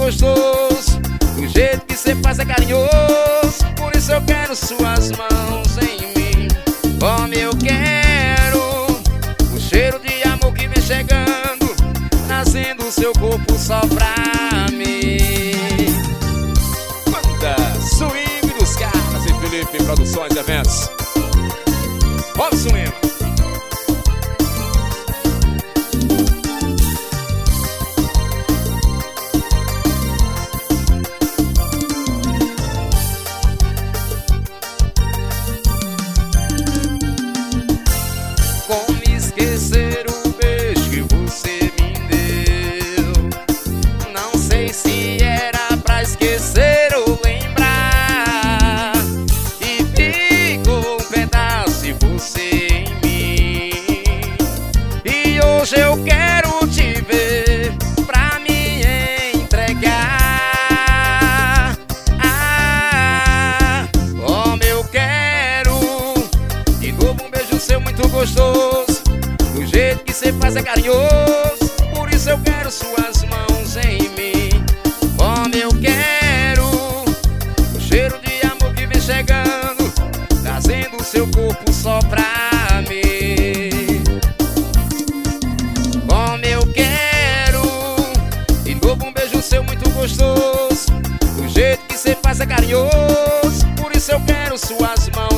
gostoso. Do jeito que cê faz é carinhoso. Por isso eu quero suas mãos em mim. Como eu quero o cheiro de amor que vem chegando, trazendo o seu corpo só pra mim. Manda swing dos caras e Felipe Produções e Eventos. Robson Lima. Como esquecer o beijo que você me deu? Não sei se era pra esquecer ou lembrar. E ficou um pedaço de você em mim. E hoje eu quero te ver pra me entregar. Como eu quero de novo um beijo seu muito gostoso. Do jeito que cê faz é carinhoso. Por isso eu quero suas mãos em mim. Como eu quero o cheiro de amor que vem chegando, trazendo o seu corpo só pra mim. Como eu quero de novo um beijo seu muito gostoso. Do jeito que cê faz é carinhoso. Por isso eu quero suas mãos